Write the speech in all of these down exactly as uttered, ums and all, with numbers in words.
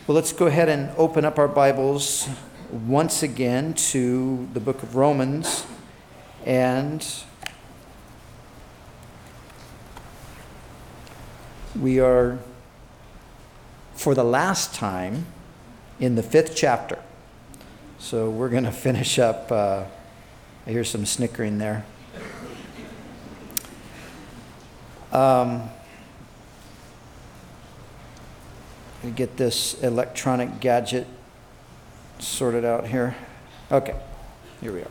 Well, let's go ahead and open up our Bibles once again to the book of Romans. And we are, for the last time, in the fifth chapter. So we're going to finish up. Uh, I hear some snickering there. Um, let me get this electronic gadget sorted out here. Okay, here we are.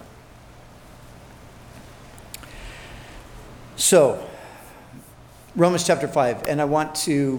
So, Romans chapter five, and I want to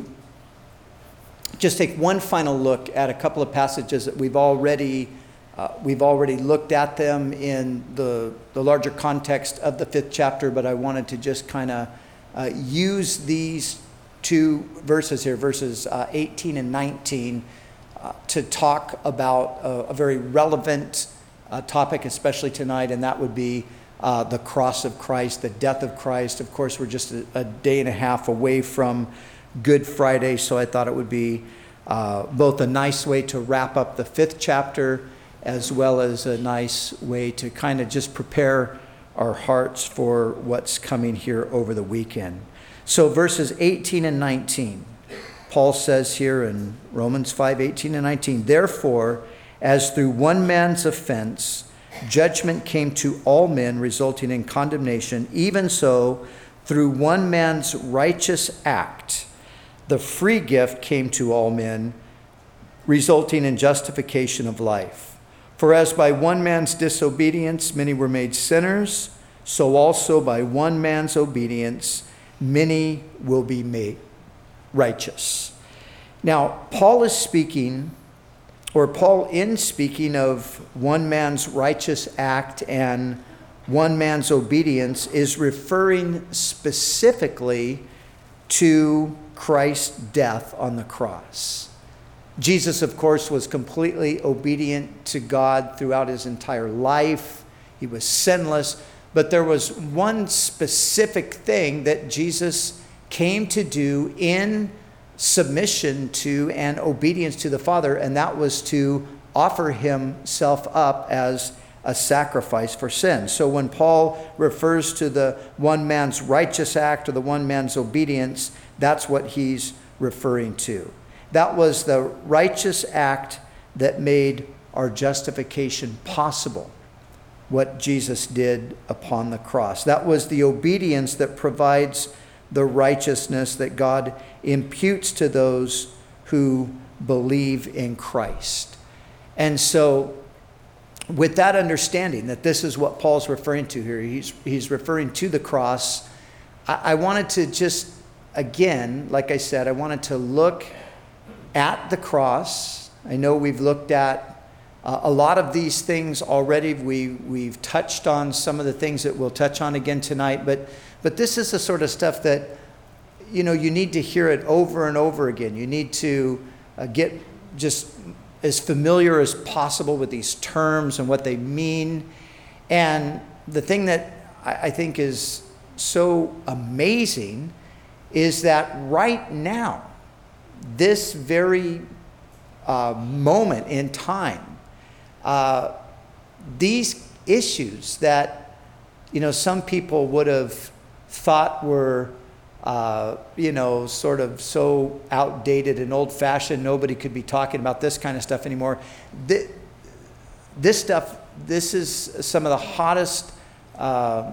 just take one final look at a couple of passages that we've already uh, we've already looked at them in the the larger context of the fifth chapter, but I wanted to just kind of uh, use these two verses here, verses uh, eighteen and nineteen, uh, to talk about a, a very relevant uh, topic, especially tonight, and that would be uh, the cross of Christ, the death of Christ. Of course, we're just a, a day and a half away from Good Friday, so I thought it would be uh, both a nice way to wrap up the fifth chapter, as well as a nice way to kind of just prepare our hearts for what's coming here over the weekend. So verses eighteen and nineteen, Paul says here in Romans five, eighteen and nineteen, "Therefore, as through one man's offense, judgment came to all men, resulting in condemnation, even so, through one man's righteous act, the free gift came to all men, resulting in justification of life. For as by one man's disobedience many were made sinners, so also by one man's obedience many will be made righteous." Now, Paul is speaking, or Paul in speaking of one man's righteous act and one man's obedience, is referring specifically to Christ's death on the cross. Jesus, of course, was completely obedient to God throughout his entire life. He was sinless. But there was one specific thing that Jesus came to do in submission to and obedience to the Father, and that was to offer himself up as a sacrifice for sin. So when Paul refers to the one man's righteous act or the one man's obedience, that's what he's referring to. That was the righteous act that made our justification possible, what Jesus did upon the cross. That was the obedience that provides the righteousness that God imputes to those who believe in Christ. And so, with that understanding that this is what Paul's referring to here, he's, he's referring to the cross, I, I wanted to just, again, like I said, I wanted to look at the cross. I know we've looked at Uh, a lot of these things already. We, we've touched on some of the things that we'll touch on again tonight, but but this is the sort of stuff that, you know, you need to hear it over and over again. You need to uh, get just as familiar as possible with these terms and what they mean. And the thing that I, I think is so amazing is that right now, this very uh, moment in time, Uh, these issues that, you know, some people would have thought were, uh, you know, sort of so outdated and old-fashioned, nobody could be talking about this kind of stuff anymore. This, this stuff, this is some of the hottest uh,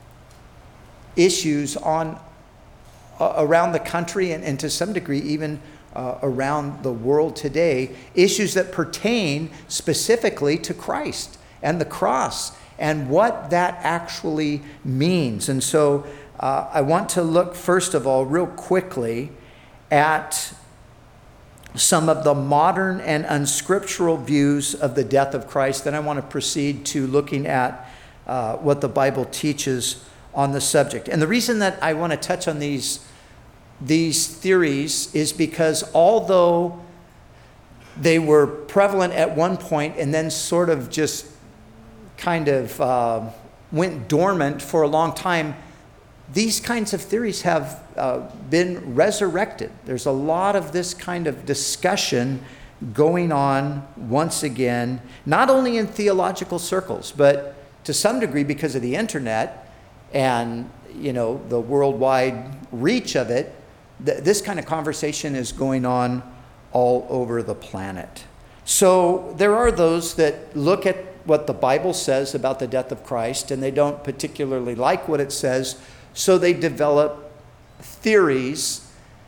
issues on uh, around the country and, and to some degree even Uh, around the world today, issues that pertain specifically to Christ and the cross and what that actually means. And so uh, I want to look first of all real quickly at some of the modern and unscriptural views of the death of Christ. Then I want to proceed to looking at uh, what the Bible teaches on the subject. And the reason that I want to touch on these These theories is because although they were prevalent at one point and then sort of just kind of uh, went dormant for a long time, these kinds of theories have uh, been resurrected. There's a lot of this kind of discussion going on once again, not only in theological circles, but to some degree because of the internet and, you know, the worldwide reach of it, th- this kind of conversation is going on all over the planet. So there are those that look at what the Bible says about the death of Christ, and they don't particularly like what it says, so they develop theories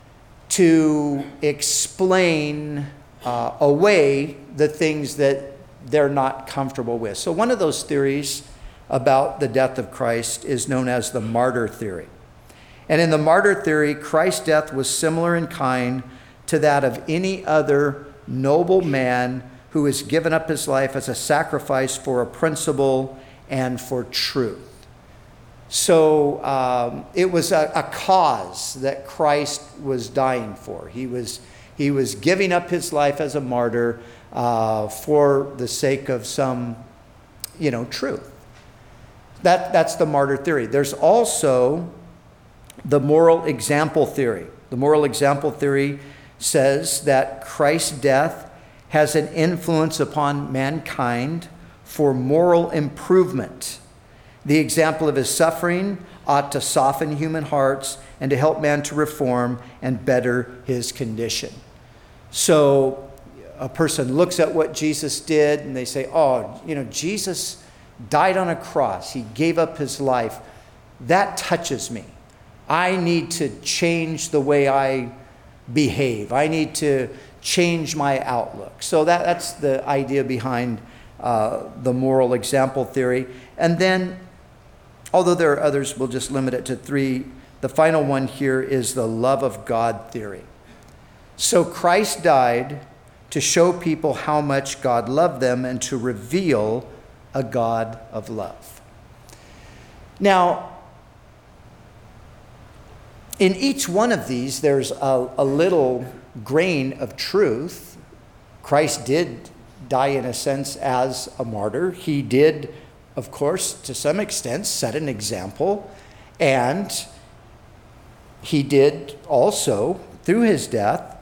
to explain uh, away the things that they're not comfortable with. So one of those theories about the death of Christ is known as the martyr theory. And in the martyr theory, Christ's death was similar in kind to that of any other noble man who has given up his life as a sacrifice for a principle and for truth. So um, it was a, a cause that Christ was dying for. He was, he was giving up his life as a martyr uh, for the sake of some, you know, truth. That, that's the martyr theory. There's also the moral example theory. The moral example theory says that Christ's death has an influence upon mankind for moral improvement. The example of his suffering ought to soften human hearts and to help man to reform and better his condition. So a person looks at what Jesus did and they say, oh, you know, Jesus died on a cross. He gave up his life. That touches me. I need to change the way I behave. I need to change my outlook. So that, that's the idea behind uh, the moral example theory. And then, although there are others, we'll just limit it to three. The final one here is the love of God theory. So Christ died to show people how much God loved them and to reveal a God of love. Now, in each one of these, there's a, a little grain of truth. Christ did die, in a sense, as a martyr. He did, of course, to some extent, set an example. And he did also, through his death,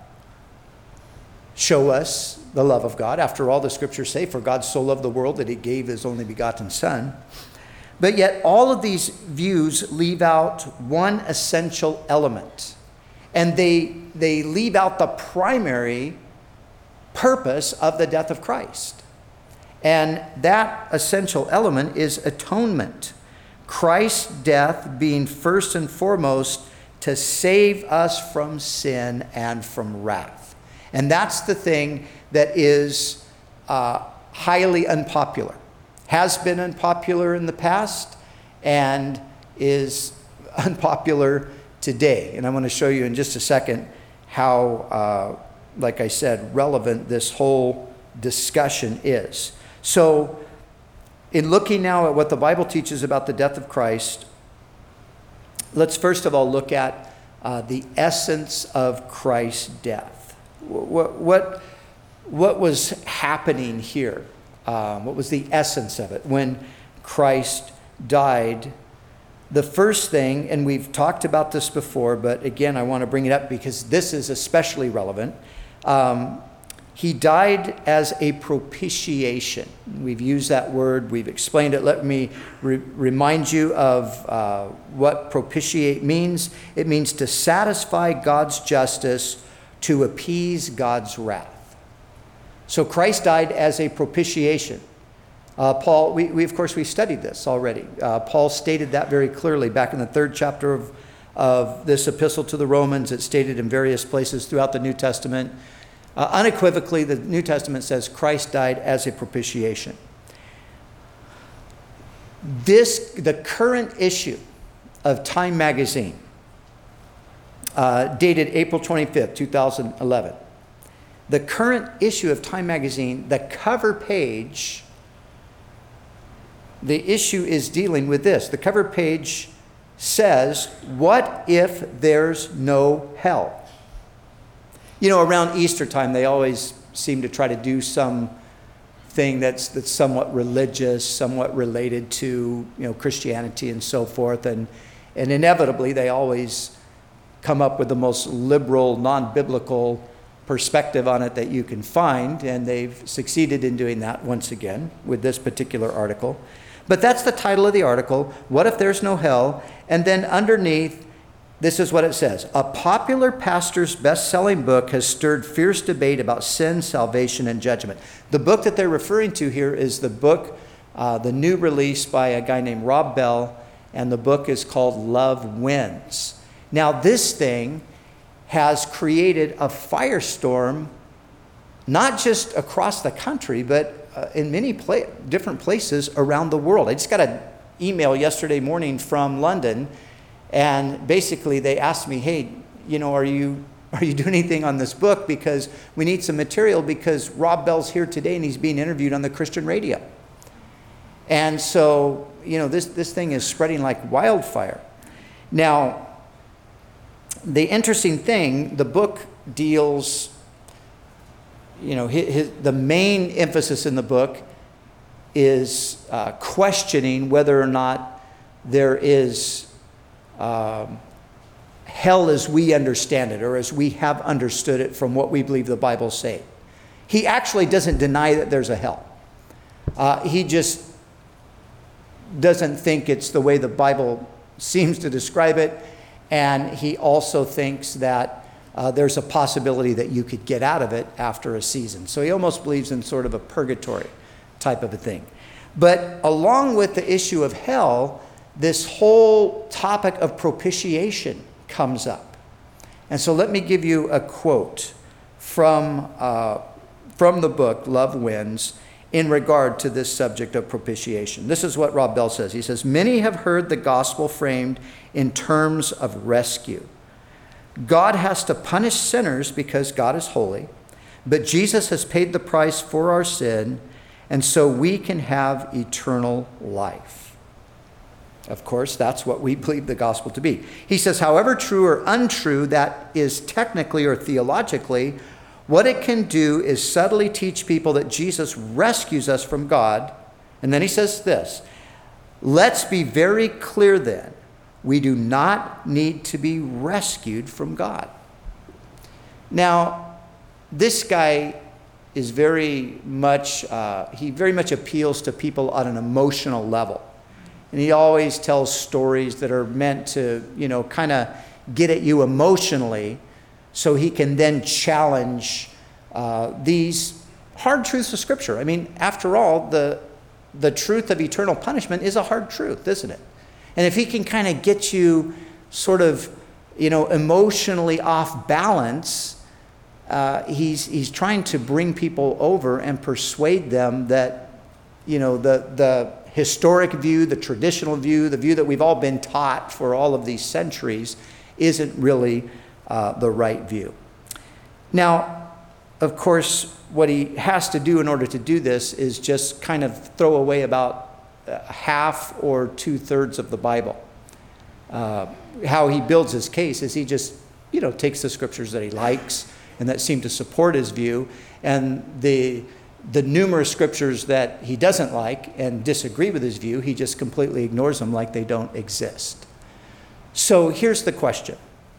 show us the love of God. After all, the scriptures say, for God so loved the world that he gave his only begotten Son. But yet all of these views leave out one essential element. And they, they leave out the primary purpose of the death of Christ. And that essential element is atonement. Christ's death being first and foremost to save us from sin and from wrath. And that's the thing that is uh, highly unpopular. Has been unpopular in the past and is unpopular today. And I want to show you in just a second how, uh, like I said, relevant this whole discussion is. So, in looking now at what the Bible teaches about the death of Christ, let's first of all look at uh, the essence of Christ's death. What, what, what was happening here? Um, what was the essence of it when Christ died? The first thing, and we've talked about this before, but again, I want to bring it up because this is especially relevant. Um, he died as a propitiation. We've used that word. We've explained it. Let me re- remind you of uh, what propitiate means. It means to satisfy God's justice, to appease God's wrath. So Christ died as a propitiation. Uh, Paul, we, we of course we studied this already. Uh, Paul stated that very clearly back in the third chapter of, of this epistle to the Romans. It's stated in various places throughout the New Testament. Uh, unequivocally, the New Testament says Christ died as a propitiation. This, the current issue of Time magazine, uh, dated April twenty-fifth, two thousand eleven. The current issue of Time magazine, the cover page, the issue is dealing with this. The cover page says, what if there's no hell? You know, around Easter time, they always seem to try to do some thing that's, that's somewhat religious, somewhat related to, you know, Christianity and so forth. And, and inevitably, they always come up with the most liberal, non-biblical perspective on it that you can find, and they've succeeded in doing that once again with this particular article. But that's the title of the article, What If There's No Hell? And then underneath, this is what it says. A popular pastor's best-selling book has stirred fierce debate about sin, salvation, and judgment. The book that they're referring to here is the book, uh, the new release by a guy named Rob Bell, and the book is called Love Wins. Now, this thing has created a firestorm, not just across the country, but uh, in many pla- different places around the world. I just got an email yesterday morning from London, and basically they asked me, hey, you know, are you are you doing anything on this book? Because we need some material, because Rob Bell's here today and he's being interviewed on the Christian radio. And so, you know, this, this thing is spreading like wildfire. Now, the interesting thing, the book deals, you know, his, his, the main emphasis in the book is uh, questioning whether or not there is um, hell as we understand it, or as we have understood it from what we believe the Bible says. He actually doesn't deny that there's a hell. Uh, he just doesn't think it's the way the Bible seems to describe it. And he also thinks that uh, there's a possibility that you could get out of it after a season. So he almost believes in sort of a purgatory type of a thing. But along with the issue of hell, this whole topic of propitiation comes up. And so let me give you a quote from, uh, from the book, Love Wins, in regard to this subject of propitiation. This is what Rob Bell says. He says, many have heard the gospel framed in terms of rescue. God has to punish sinners because God is holy, but Jesus has paid the price for our sin, and so we can have eternal life. Of course, that's what we believe the gospel to be. He says, however true or untrue that is technically or theologically, what it can do is subtly teach people that Jesus rescues us from God. And then he says this, let's be very clear then, we do not need to be rescued from God. Now, this guy is very much, uh, he very much appeals to people on an emotional level. And he always tells stories that are meant to, you know, kind of get at you emotionally, so he can then challenge uh, these hard truths of Scripture. I mean, after all, the the truth of eternal punishment is a hard truth, isn't it? And if he can kind of get you sort of, you know, emotionally off balance, uh, he's he's trying to bring people over and persuade them that, you know, the the historic view, the traditional view, the view that we've all been taught for all of these centuries, isn't really uh, the right view. Now, of course, what he has to do in order to do this is just kind of throw away about half or two-thirds of the Bible. Uh, how he builds his case is he just, you know, takes the scriptures that he likes and that seem to support his view, and the the numerous scriptures that he doesn't like and disagree with his view, he just completely ignores them like they don't exist. So here's the question.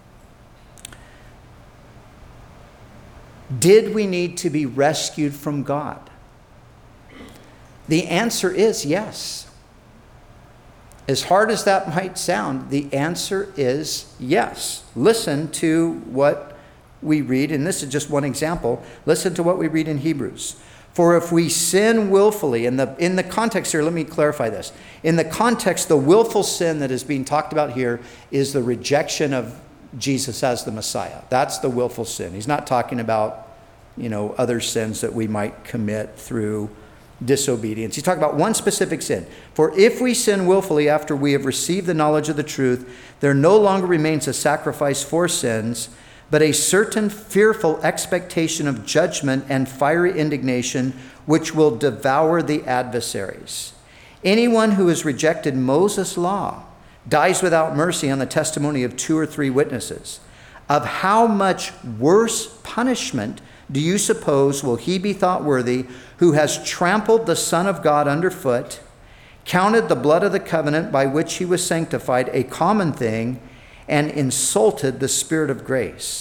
Did we need to be rescued from God? The answer is yes. As hard as that might sound, the answer is yes. Listen to what we read, and this is just one example. Listen to what we read in Hebrews. For if we sin willfully, in the, in the context here, let me clarify this. In the context, the willful sin that is being talked about here is the rejection of Jesus as the Messiah. That's the willful sin. He's not talking about, you know, other sins that we might commit through disobedience. He's talking about one specific sin. For if we sin willfully after we have received the knowledge of the truth, there no longer remains a sacrifice for sins, but a certain fearful expectation of judgment and fiery indignation which will devour the adversaries. Anyone who has rejected Moses' law dies without mercy on the testimony of two or three witnesses. Of how much worse punishment do you suppose will he be thought worthy who has trampled the Son of God underfoot, counted the blood of the covenant by which he was sanctified a common thing, and insulted the Spirit of grace?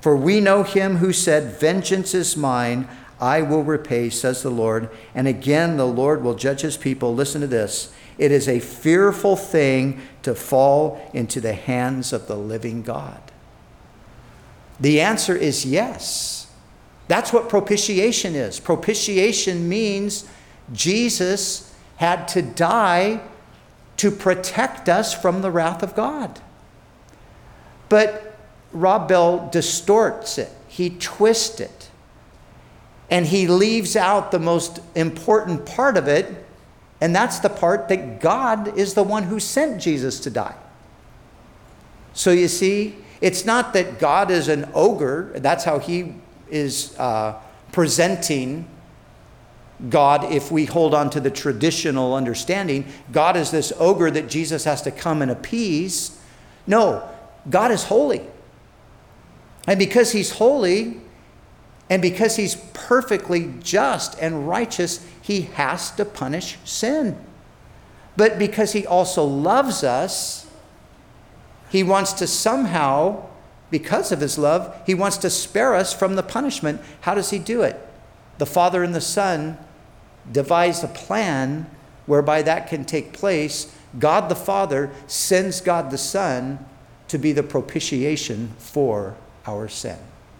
For we know him who said, vengeance is mine, I will repay, says the Lord. And again, the Lord will judge his people. Listen to this. It is a fearful thing to fall into the hands of the living God. The answer is yes. That's what propitiation is. Propitiation means Jesus had to die to protect us from the wrath of God. But Rob Bell distorts it. He twists it. And he leaves out the most important part of it, and that's the part that God is the one who sent Jesus to die. So you see, it's not that God is an ogre. That's how he is uh, presenting God if we hold on to the traditional understanding. God is this ogre that Jesus has to come and appease. No, God is holy. And because he's holy, and because he's perfectly just and righteous, he has to punish sin. But because he also loves us, he wants to somehow, because of his love, he wants to spare us from the punishment. How does he do it? The Father and the Son devise a plan whereby that can take place. God the Father sends God the Son to be the propitiation for our sin.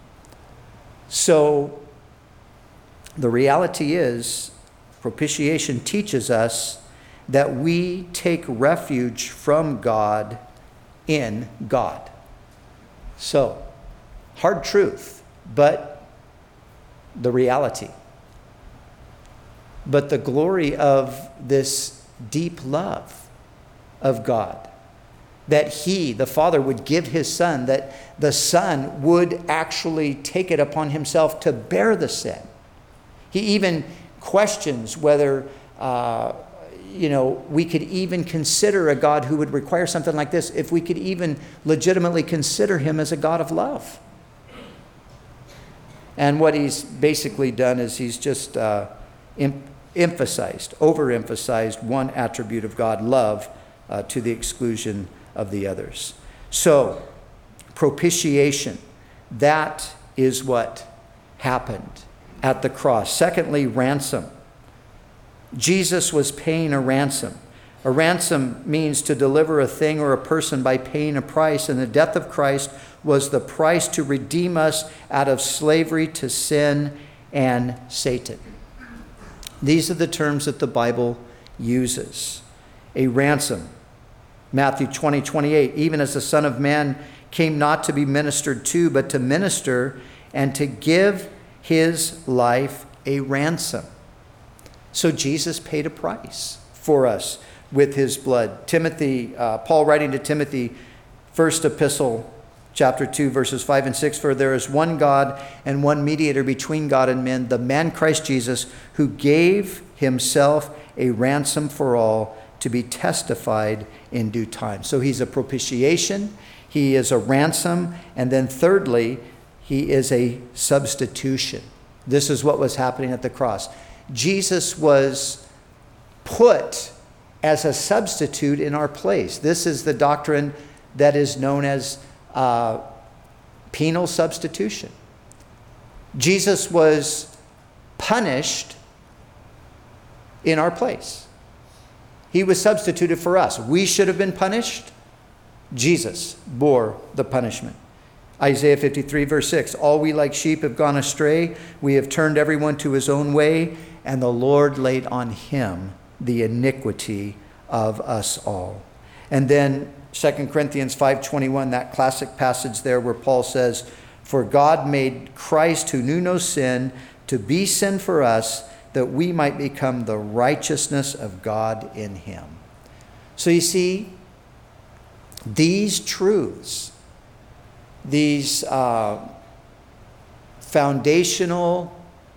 So the reality is, propitiation teaches us that we take refuge from God in God. So, hard truth, but the reality. But the glory of this deep love of God, that he, the Father, would give his Son, that the Son would actually take it upon himself to bear the sin. He even questions whether, uh, you know, we could even consider a God who would require something like this, if we could even legitimately consider him as a God of love. And what he's basically done is he's just uh, em- emphasized, overemphasized one attribute of God, love, uh, to the exclusion of the others. So, propitiation, that is what happened at the cross. Secondly, ransom. Jesus was paying a ransom. A ransom means to deliver a thing or a person by paying a price, and the death of Christ was the price to redeem us out of slavery to sin and Satan. These are the terms that the Bible uses. A ransom. Matthew twenty, twenty-eight, even as the Son of Man came not to be ministered to, but to minister and to give his life a ransom. So Jesus paid a price for us with his blood. Timothy, uh, Paul writing to Timothy, first epistle, chapter two, verses five and six, for there is one God and one mediator between God and men, the man Christ Jesus, who gave himself a ransom for all, to be testified in due time. So he's a propitiation, he is a ransom, and then thirdly, he is a substitution. This is what was happening at the cross. Jesus was put as a substitute in our place. This is the doctrine that is known as uh, penal substitution. Jesus was punished in our place. He was substituted for us. We should have been punished. Jesus bore the punishment. Isaiah fifty-three, verse six, all we like sheep have gone astray. We have turned everyone to his own way, and the Lord laid on him the iniquity of us all. And then Second Corinthians five twenty-one, that classic passage there where Paul says, for God made Christ, who knew no sin, to be sin for us, that we might become the righteousness of God in him. So you see, these truths, these uh, foundational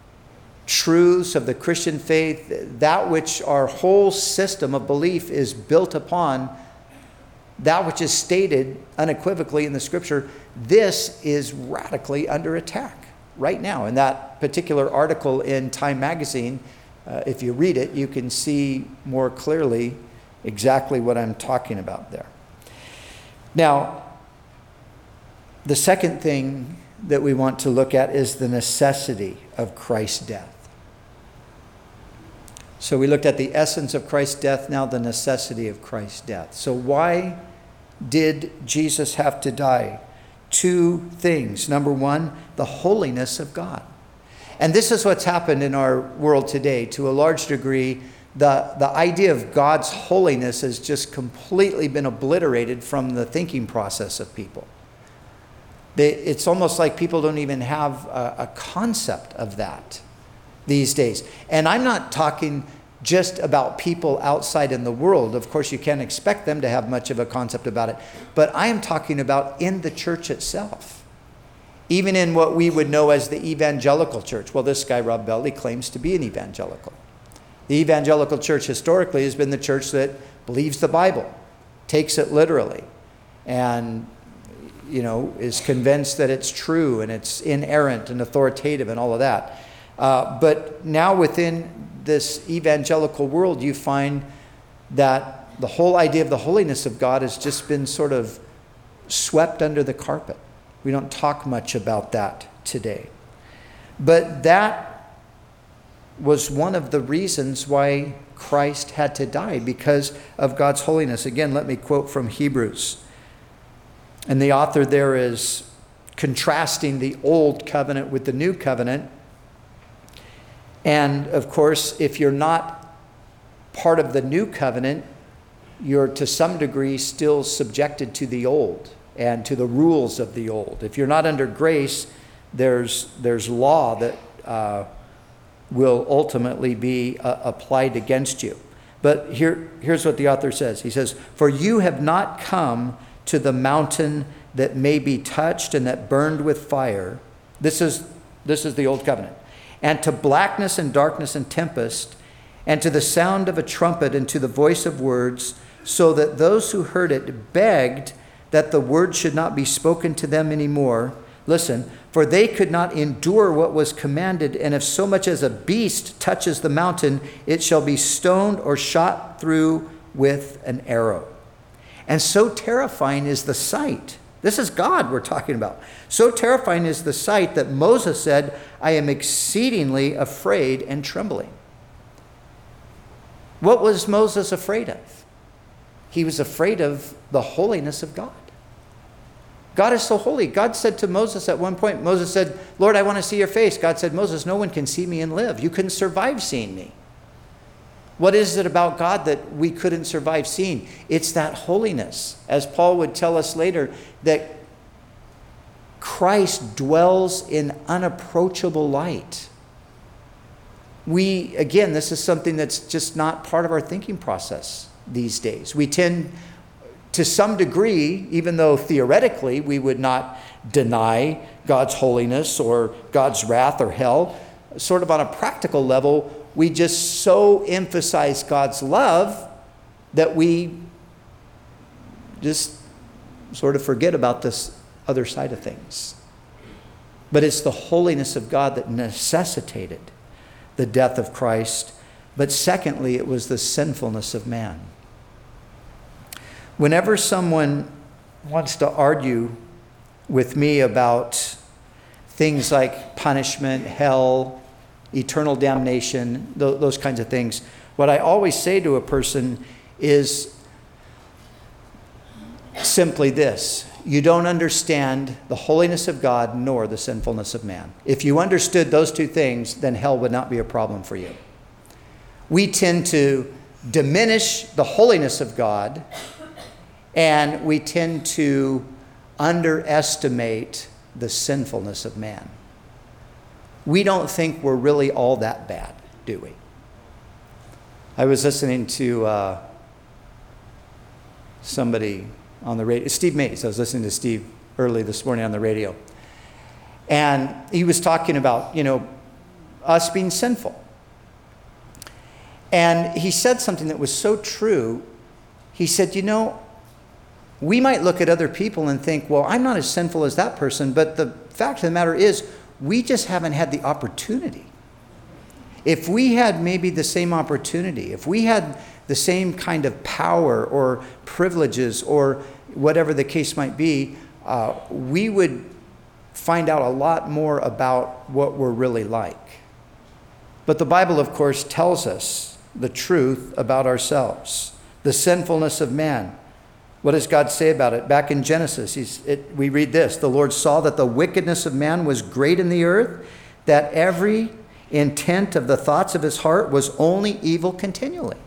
truths of the Christian faith, that which our whole system of belief is built upon, that which is stated unequivocally in the scripture, this is radically under attack right now. In that particular article in Time magazine, uh, if you read it, you can see more clearly exactly what I'm talking about there. Now, the second thing that we want to look at is the necessity of Christ's death. So we looked at the essence of Christ's death, now the necessity of Christ's death. So why did Jesus have to die? Two things. Number one, the holiness of God. And this is what's happened in our world today. To a large degree, the, the idea of God's holiness has just completely been obliterated from the thinking process of people. They, it's almost like people don't even have a, a concept of that these days. And I'm not talking just about people outside in the world. Of course, you can't expect them to have much of a concept about it. But I am talking about in the church itself. Even in what we would know as the evangelical church. Well, this guy, Rob Bell, claims to be an evangelical. The evangelical church historically has been the church that believes the Bible, takes it literally, and, you know, is convinced that it's true and it's inerrant and authoritative and all of that. Uh, but now within this evangelical world, you find that the whole idea of the holiness of God has just been sort of swept under the carpet. We don't talk much about that today. But that was one of the reasons why Christ had to die, because of God's holiness. Again, let me quote from Hebrews. And the author there is contrasting the old covenant with the new covenant. And of course, if you're not part of the new covenant, you're to some degree still subjected to the old and to the rules of the old. If you're not under grace, there's there's law that uh, will ultimately be uh, applied against you. But here, here's what the author says. He says, "For you have not come to the mountain that may be touched and that burned with fire." This is this is the old covenant. "And to blackness and darkness and tempest, and to the sound of a trumpet and to the voice of words, so that those who heard it begged that the word should not be spoken to them anymore. Listen, for they could not endure what was commanded, and if so much as a beast touches the mountain, it shall be stoned or shot through with an arrow. And so terrifying is the sight." This is God we're talking about. "So terrifying is the sight that Moses said, 'I am exceedingly afraid and trembling.'" What was Moses afraid of? He was afraid of the holiness of God. God is so holy. God said to Moses at one point, Moses said, "Lord, I want to see your face." God said, "Moses, no one can see me and live. You couldn't survive seeing me." What is it about God that we couldn't survive seeing? It's that holiness. As Paul would tell us later, that Christ dwells in unapproachable light. We, again, this is something that's just not part of our thinking process these days. We tend, to some degree, even though theoretically we would not deny God's holiness or God's wrath or hell, sort of on a practical level, we just so emphasize God's love that we just sort of forget about this other side of things. But it's the holiness of God that necessitated the death of Christ. But secondly, it was the sinfulness of man. Whenever someone wants to argue with me about things like punishment, hell, eternal damnation, th- those kinds of things, what I always say to a person is simply this: you don't understand the holiness of God nor the sinfulness of man. If you understood those two things, then hell would not be a problem for you. We tend to diminish the holiness of God, and we tend to underestimate the sinfulness of man. We don't think we're really all that bad, do we? I was listening to uh, somebody on the radio, Steve Mays. I was listening to Steve early this morning on the radio. And he was talking about, you know, us being sinful. And he said something that was so true. He said, you know, we might look at other people and think, well, I'm not as sinful as that person. But the fact of the matter is, we just haven't had the opportunity. If we had maybe the same opportunity, if we had the same kind of power or privileges or whatever the case might be, uh, we would find out a lot more about what we're really like. But the Bible, of course, tells us the truth about ourselves, the sinfulness of man. What does God say about it? Back in Genesis, he's, it, we read this: the Lord saw that the wickedness of man was great in the earth, that every intent of the thoughts of his heart was only evil continually.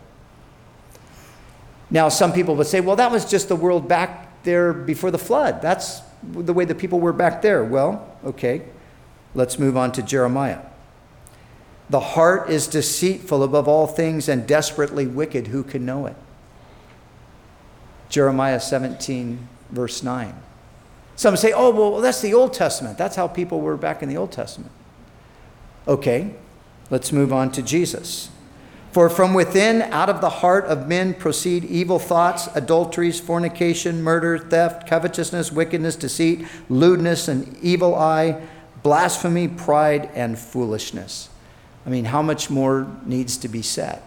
Now, some people would say, well, that was just the world back there before the flood. That's the way the people were back there. Well, okay, let's move on to Jeremiah. The heart is deceitful above all things and desperately wicked. Who can know it? Jeremiah seventeen, verse nine. Some say, oh, well, that's the Old Testament. That's how people were back in the Old Testament. Okay, let's move on to Jesus. For from within, out of the heart of men proceed evil thoughts, adulteries, fornication, murder, theft, covetousness, wickedness, deceit, lewdness, an evil eye, blasphemy, pride, and foolishness. I mean, how much more needs to be said?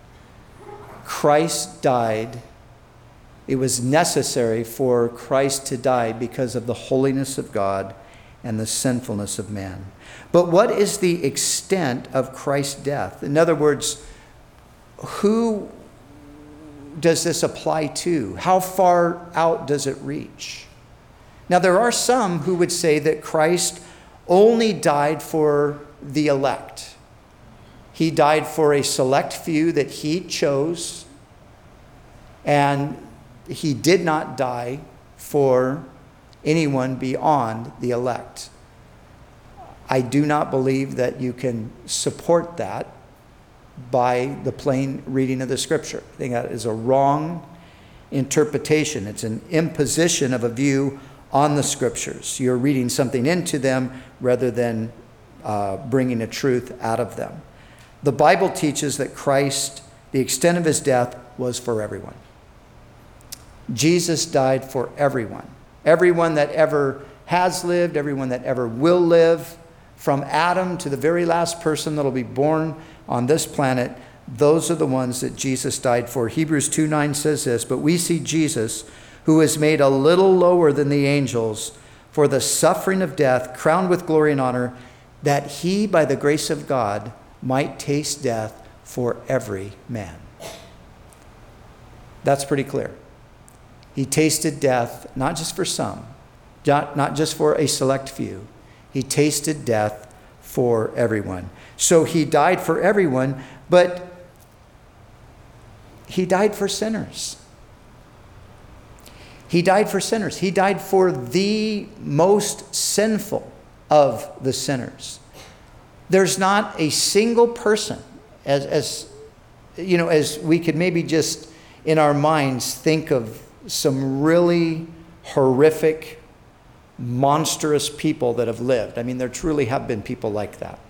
Christ died. It was necessary for Christ to die because of the holiness of God and the sinfulness of man. But what is the extent of Christ's death? In other words, who does this apply to? How far out does it reach? Now, there are some who would say that Christ only died for the elect. He died for a select few that he chose, and he did not die for anyone beyond the elect. I do not believe that you can support that by the plain reading of the scripture. I think that is a wrong interpretation. It's an imposition of a view on the scriptures. You're reading something into them rather than uh, bringing a truth out of them. The Bible teaches that Christ, the extent of his death, was for everyone. Jesus died for everyone. Everyone that ever has lived, everyone that ever will live, from Adam to the very last person that will be born on this planet, those are the ones that Jesus died for. Hebrews two nine says this, but we see Jesus, who is made a little lower than the angels, for the suffering of death, crowned with glory and honor, that he, by the grace of God, might taste death for every man. That's pretty clear. He tasted death, not just for some, not, not just for a select few. He tasted death for everyone. So he died for everyone, but he died for sinners. He died for sinners. He died for the most sinful of the sinners. There's not a single person, as, as you know, as we could maybe just in our minds think of some really horrific, monstrous people that have lived. I mean, there truly have been people like that.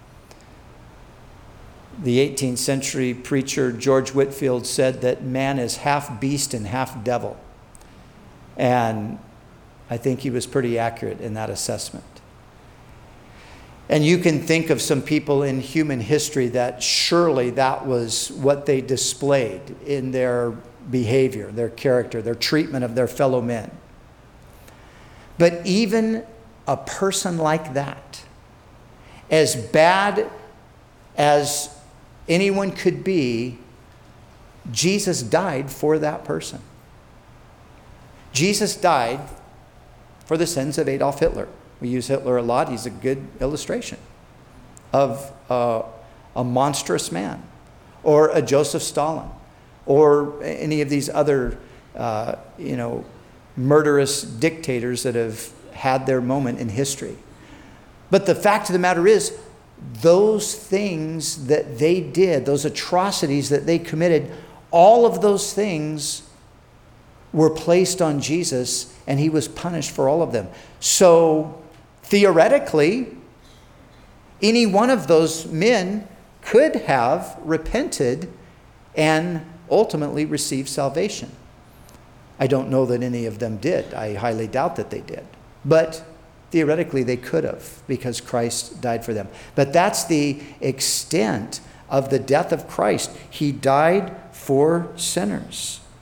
The eighteenth century preacher George Whitefield said that man is half beast and half devil. And I think he was pretty accurate in that assessment. And you can think of some people in human history that surely that was what they displayed in their behavior, their character, their treatment of their fellow men. But even a person like that, as bad as anyone could be, Jesus died for that person. Jesus died for the sins of Adolf Hitler. We use Hitler a lot. He's a good illustration of uh, a monstrous man, or a Joseph Stalin, or any of these other, uh, you know, murderous dictators that have had their moment in history. But the fact of the matter is, those things that they did, those atrocities that they committed, all of those things were placed on Jesus, and he was punished for all of them. So theoretically, any one of those men could have repented and ultimately received salvation. I don't know that any of them did. I highly doubt that they did. But theoretically, they could have, because Christ died for them. But that's the extent of the death of Christ. He died for sinners.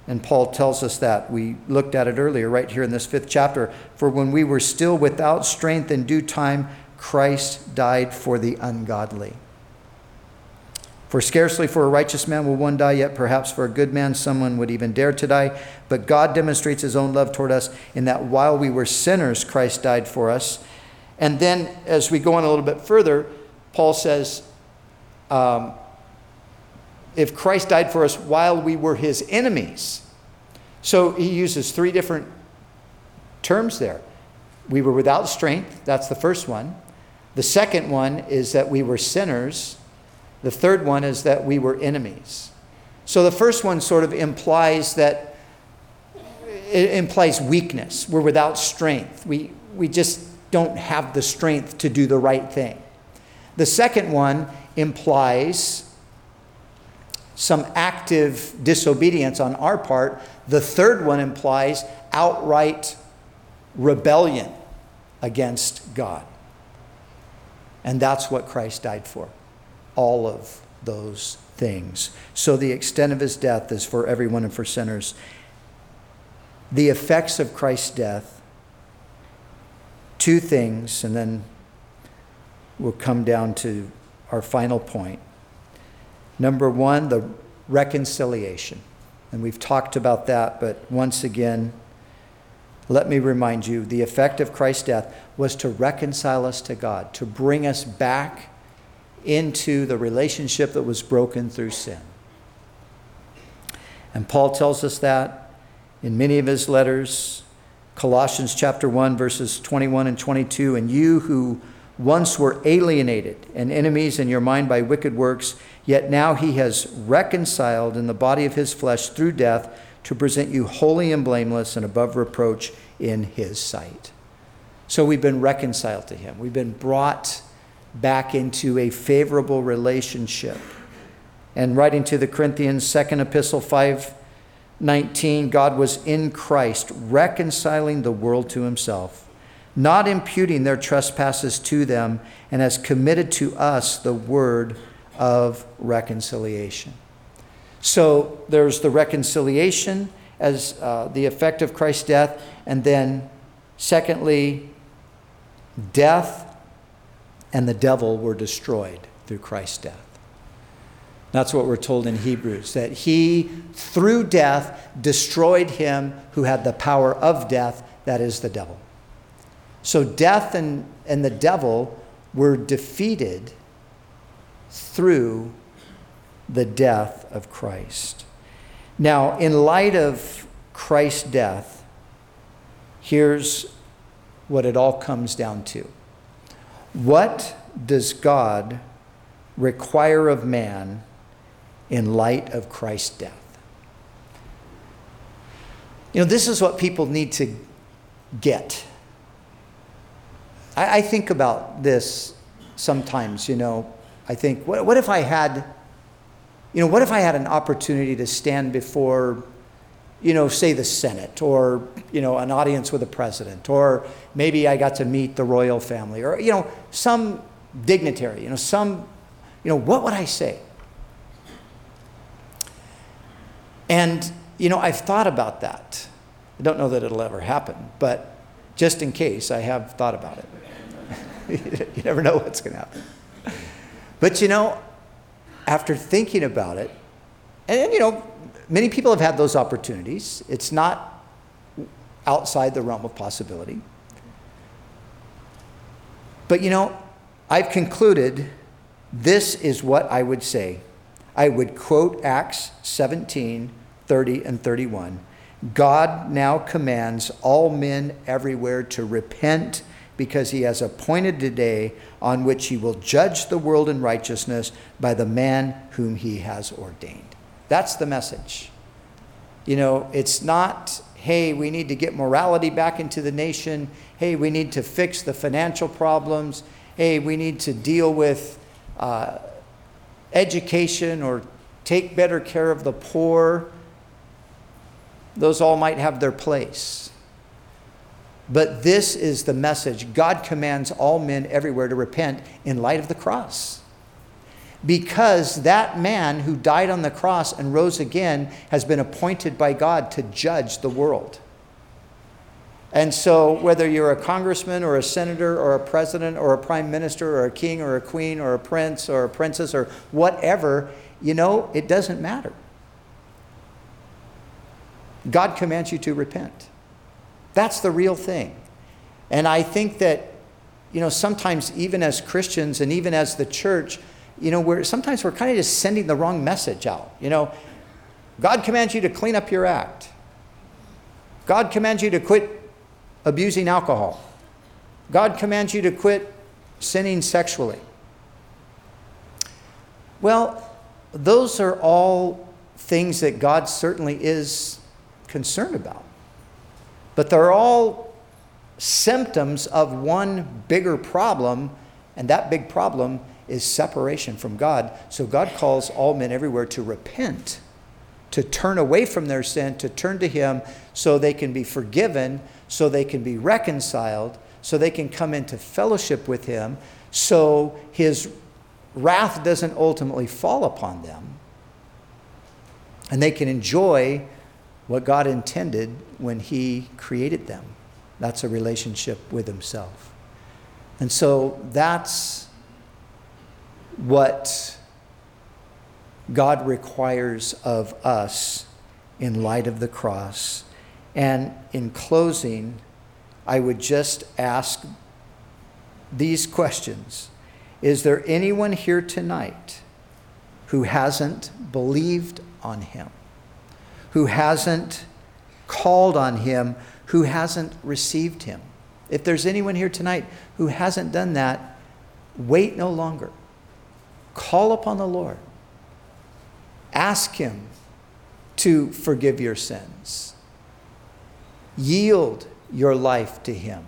And Paul tells us that. We looked at it earlier right here in this fifth chapter. For when we were still without strength, in due time, Christ died for the ungodly. For scarcely for a righteous man will one die, yet perhaps for a good man someone would even dare to die. But God demonstrates his own love toward us in that while we were sinners, Christ died for us. And then as we go on a little bit further, Paul says, um, if Christ died for us while we were his enemies. So he uses three different terms there. We were without strength. That's the first one. The second one is that we were sinners. The third one is that we were enemies. So the first one sort of implies that it implies weakness. We're without strength. We, we just don't have the strength to do the right thing. The second one implies some active disobedience on our part. The third one implies outright rebellion against God. And that's what Christ died for. All of those things. So the extent of his death is for everyone and for sinners. The effects of Christ's death, two things, and then we'll come down to our final point. Number one, the reconciliation. And we've talked about that, but once again, let me remind you, the effect of Christ's death was to reconcile us to God, to bring us back into the relationship that was broken through sin. And Paul tells us that in many of his letters. Colossians chapter one, verses twenty-one and twenty-two, and you who once were alienated and enemies in your mind by wicked works, yet now he has reconciled in the body of his flesh through death to present you holy and blameless and above reproach in his sight. So we've been reconciled to him. We've been brought back into a favorable relationship. And writing to the Corinthians, second epistle five nineteen, God was in Christ reconciling the world to himself, not imputing their trespasses to them, and has committed to us the word of reconciliation. So there's the reconciliation as uh, the effect of Christ's death, and then secondly, death and the devil were destroyed through Christ's death. That's what we're told in Hebrews, that he, through death, destroyed him who had the power of death, that is the devil. So death and, and the devil were defeated through the death of Christ. Now, in light of Christ's death, here's what it all comes down to. What does God require of man in light of Christ's death? You know, this is what people need to get. I, I think about this sometimes, you know. I think, what, what if I had, you know, what if I had an opportunity to stand before, you know, say the Senate, or, you know, an audience with the president, or maybe I got to meet the royal family, or, you know, some dignitary, you know, some, you know, what would I say? And, you know, I've thought about that. I don't know that it'll ever happen, but just in case, I have thought about it. You never know what's going to happen. But, you know, after thinking about it, and, you know, many people have had those opportunities. It's not outside the realm of possibility. But, you know, I've concluded this is what I would say. I would quote Acts seventeen, thirty and thirty-one. God now commands all men everywhere to repent, because he has appointed a day on which he will judge the world in righteousness by the man whom he has ordained. That's the message. You know, it's not, hey, we need to get morality back into the nation. Hey, we need to fix the financial problems. Hey, we need to deal with uh, education or take better care of the poor. Those all might have their place. But this is the message. God commands all men everywhere to repent in light of the cross. because that man who died on the cross and rose again has been appointed by God to judge the world. And so whether you're a congressman or a senator or a president or a prime minister or a king or a queen or a prince or a princess or whatever, you know, it doesn't matter. God commands you to repent. That's the real thing. And I think that, you know, sometimes even as Christians and even as the church, you know, we're sometimes we're kind of just sending the wrong message out. You know, God commands you to clean up your act. God commands you to quit abusing alcohol. God commands you to quit sinning sexually. Well, those are all things that God certainly is concerned about. But they're all symptoms of one bigger problem, and that big problem is separation from God. So God calls all men everywhere to repent, to turn away from their sin, to turn to Him so they can be forgiven, so they can be reconciled, so they can come into fellowship with Him, so His wrath doesn't ultimately fall upon them, and they can enjoy what God intended when He created them. That's a relationship with Himself. And so that's what God requires of us in light of the cross. And in closing, I would just ask these questions. Is there anyone here tonight who hasn't believed on Him, who hasn't called on Him, who hasn't received Him? If there's anyone here tonight who hasn't done that, wait no longer. Call upon the Lord. Ask Him to forgive your sins. Yield your life to Him.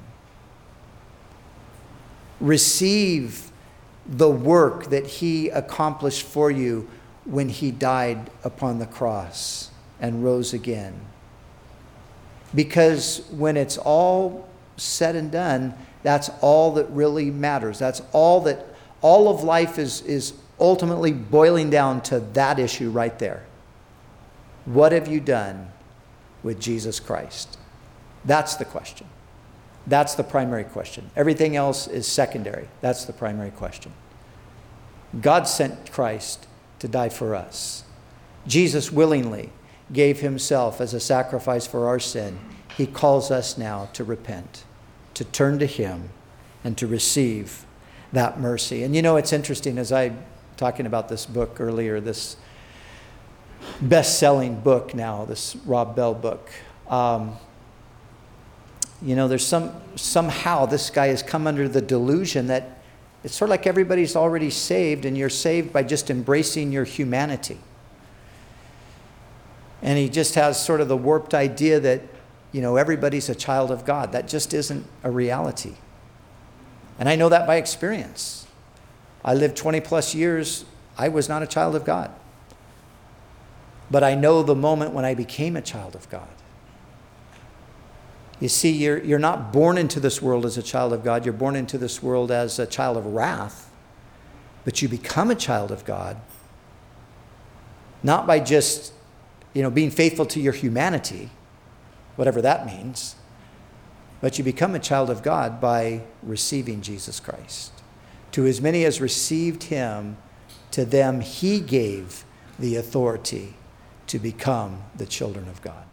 Receive the work that He accomplished for you when He died upon the cross and rose again. Because when it's all said and done, that's all that really matters. That's all that, all of life is, is ultimately boiling down to that issue right there. What have you done with Jesus Christ? That's the question. That's the primary question. Everything else is secondary. That's the primary question. God sent Christ to die for us. Jesus willingly gave Himself as a sacrifice for our sin. He calls us now to repent, to turn to Him, and to receive that mercy. And you know, it's interesting, as I talking about this book earlier, this best-selling book now, this Rob Bell book. Um, you know, there's some somehow this guy has come under the delusion that it's sort of like everybody's already saved, and you're saved by just embracing your humanity. And he just has sort of the warped idea that, you know, everybody's a child of God. That just isn't a reality. And I know that by experience. I lived twenty plus years, I was not a child of God. But I know the moment when I became a child of God. You see, you're, you're not born into this world as a child of God. You're born into this world as a child of wrath. But you become a child of God, not by just, you know, being faithful to your humanity, whatever that means, but you become a child of God by receiving Jesus Christ. To as many as received Him, to them He gave the authority to become the children of God.